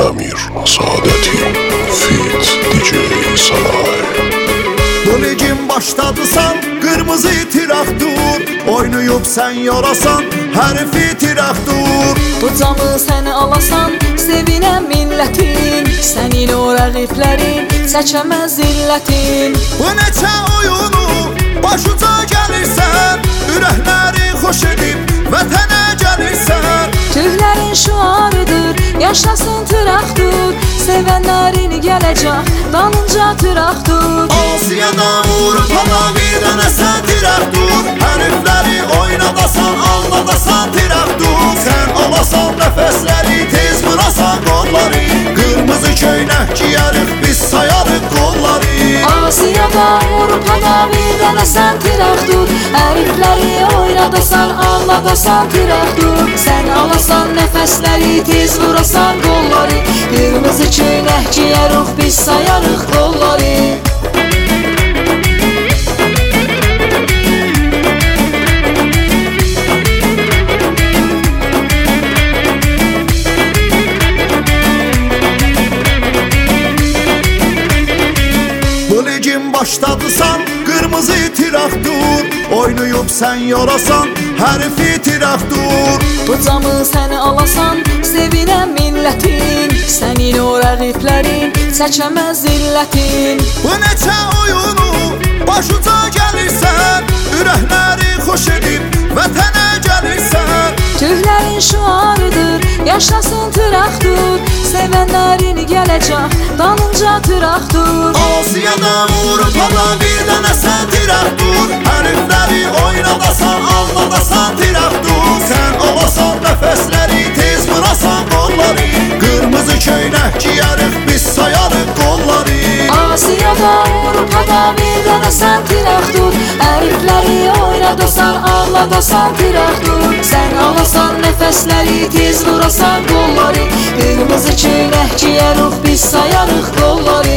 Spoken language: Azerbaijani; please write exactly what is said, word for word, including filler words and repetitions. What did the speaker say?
Əmir Sadəti Fit D J Salay. Bu ligin başladısan, qırmızı tiraktur, oynayıb sən yarasan, hərifi tiraktur. Bu camı səni alasan, sevinən millətin, sənin o rəqiblərin çəkəməz illətin. Bu neçə oyunu başuca gəlirsən, ürəkləri xoş edib vətənə gəlirsən. Türklərin şüarıdır, yaşasın tiraktur, sevənlərin gələcək, dalınca tiraktur. Asiyada, Avropada bir dənə sən tiraktur, hərifləri oynadasan, anladasan tiraktur. Sən alasan nəfəsləri, tez vurasan qolları, qırmızı köynək giyərik, biz sayarıq qolları. Asiyada, Avropada bir dənə sən tiraktur, hərifləri oynadasan, anladasan tiraktur. Sən alasan nəfəsləri, tez vurasan qolları, qırmızı köynək giyərik, biz sayarıq qolları. Başladısan, qırmızı tiraktur, oynayıb sən yarasan, hərifi tiraktur. Bu camı səni alasan, sevinən millətin, sənin o rəqiblərin çəkəməz illətin. Bu neçə oyunu başuca gəlirsən, ürəkləri xoş edib vətənə gəlirsən. Türklərin şüarıdır, yaşasın tiraktur, sevənlərin gələcək, dalınca tiraktur. Asiyada, Avropada bir dənə sən tiraktur, hərifləri oynadasan, anladasan tiraktur. Sən alasan nəfəsləri, tez vurasan qolları, qırmızı köynək giyərik, biz sayarıq qolları. Asiyada, Avropada bir dənə sən tiraktur, hərifləri oynadasan, anladasan tiraktur. Sən alasan nəfəsləri, tez vurasan qolları, qırmızı köynək giyərik, biz sayarıq qolları.